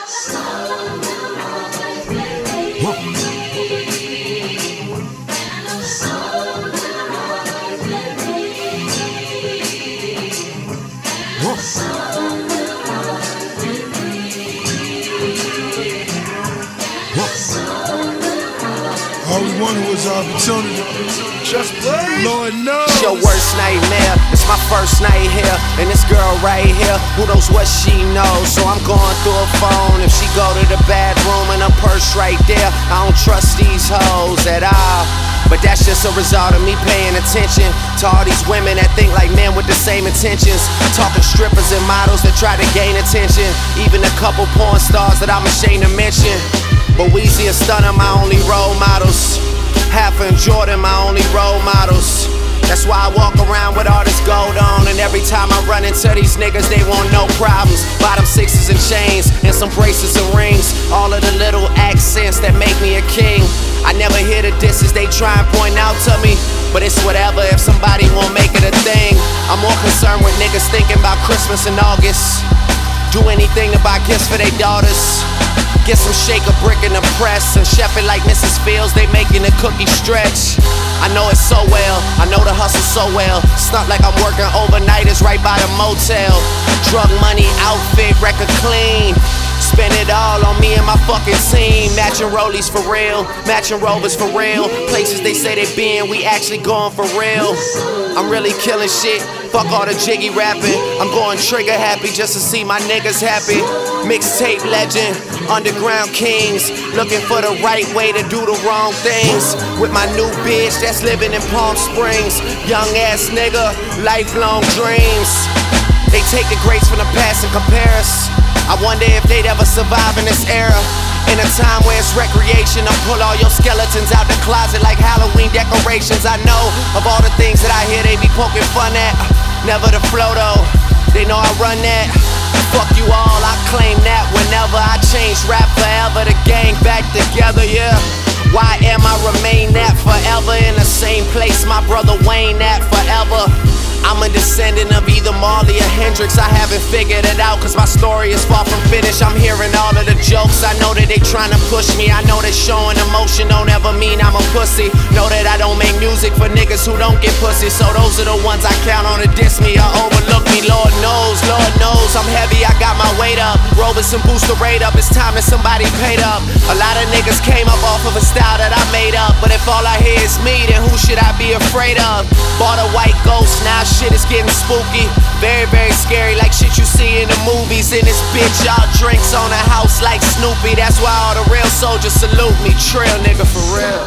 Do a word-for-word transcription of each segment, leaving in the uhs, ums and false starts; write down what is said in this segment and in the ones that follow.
All we wanted was opportunity. Just play. Lord knows. It's your worst nightmare. It's my first night here. And this girl right here, who knows what she knows? So I'm going through her phone. If she go to the bathroom and her purse right there, I don't trust these hoes at all. But that's just a result of me paying attention to all these women that think like men with the same intentions. Talking strippers and models that try to gain attention. Even a couple porn stars that I'm ashamed to mention. But Weezy and Stunner my only role models. Half and Jordan my only role models. That's why I walk around with all this gold on. And every time I run into these niggas, they want no problems. Bottom sixes and chains, and some bracelets and rings. All of the little accents that make me a king. I never hear the disses they try and point out to me. But it's whatever if somebody won't make it a thing. I'm more concerned with niggas thinking about Christmas in August. Do anything to buy gifts for their daughters. Get some shake a brick in the press and chef it like Missus Fields, they making the cookie stretch. I know it so well, I know the hustle so well. It's not like I'm working overnighters right by the motel. Drug money, outfit, record clean. Spend it all on me and my fucking team. Matching rollies for real, matching rovers for real. Places they say they been, we actually going for real. I'm really killing shit, fuck all the jiggy rapping. I'm going trigger happy just to see my niggas happy. Mixtape legend, underground kings. Looking for the right way to do the wrong things. With my new bitch that's living in Palm Springs. Young ass nigga, lifelong dreams. They take the greats from the past and compare us. I wonder if they'd ever survive in this era. In a time where it's recreation, I pull all your skeletons out the closet like Halloween decorations. I know of all the things that I hear they be poking fun at. Never the flow though, they know I run that. Fuck you all, I claim that whenever I change rap forever. The gang back together, yeah. Why am I remain that forever in the same place my brother Wayne at forever? I'm a descendant of either Marley or Hendrix. I haven't figured it out cause my story is far from finished. I'm hearing all of the jokes, I know that they trying to push me. I know that showing emotion don't ever mean I'm a pussy. Know that I don't make music for niggas who don't get pussy. So those are the ones I count on to diss me or overlook me. Lord knows, Lord knows I'm heavy, I got my weight up. Robinson boost the rate up, it's time that somebody paid up. A lot of niggas came up off of a style that I made up. But if all I hear is me, then who should I be afraid of? Bought a white ghost, now shit is getting spooky. Very, very scary, like shit you see in the movies. In this bitch, y'all drinks on the house like Snoopy. That's why all the real soldiers salute me. Trill nigga for real.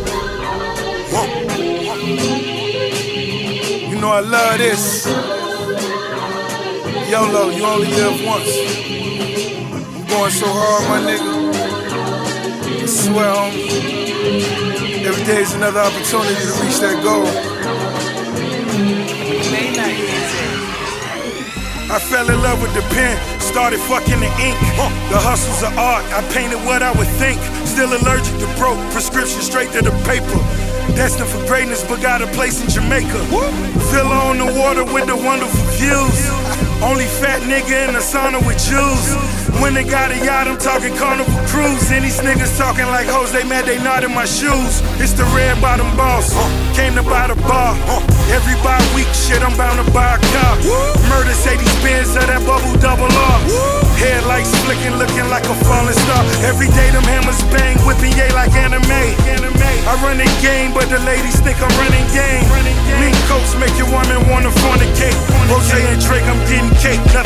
You know I love this. YOLO, you only live once. I'm going so hard, my nigga. I swear, homie. Every day is another opportunity to reach that goal. I fell in love with the pen, started fucking the ink. The hustle's of art, I painted what I would think. Still allergic to broke, prescription straight to the paper. Destined for greatness, but got a place in Jamaica. Villa on the water with the wonderful views. Only fat nigga in the sauna with Jews. When they got a yacht, I'm talking Carnival Cruise. And these niggas talking like hoes, they mad they not in my shoes. It's the red bottom boss, came to buy the bar. Every bi week shit, I'm bound to buy a car. Murder say these Benz of that bubble double R. Headlights flicking, looking like a falling star. Every day them hammers bang, whipping yay like anime. I run the game, but the ladies think I'm running game. Mink coats make your woman wanna fornicate. Rosé and Drake, I'm getting cake.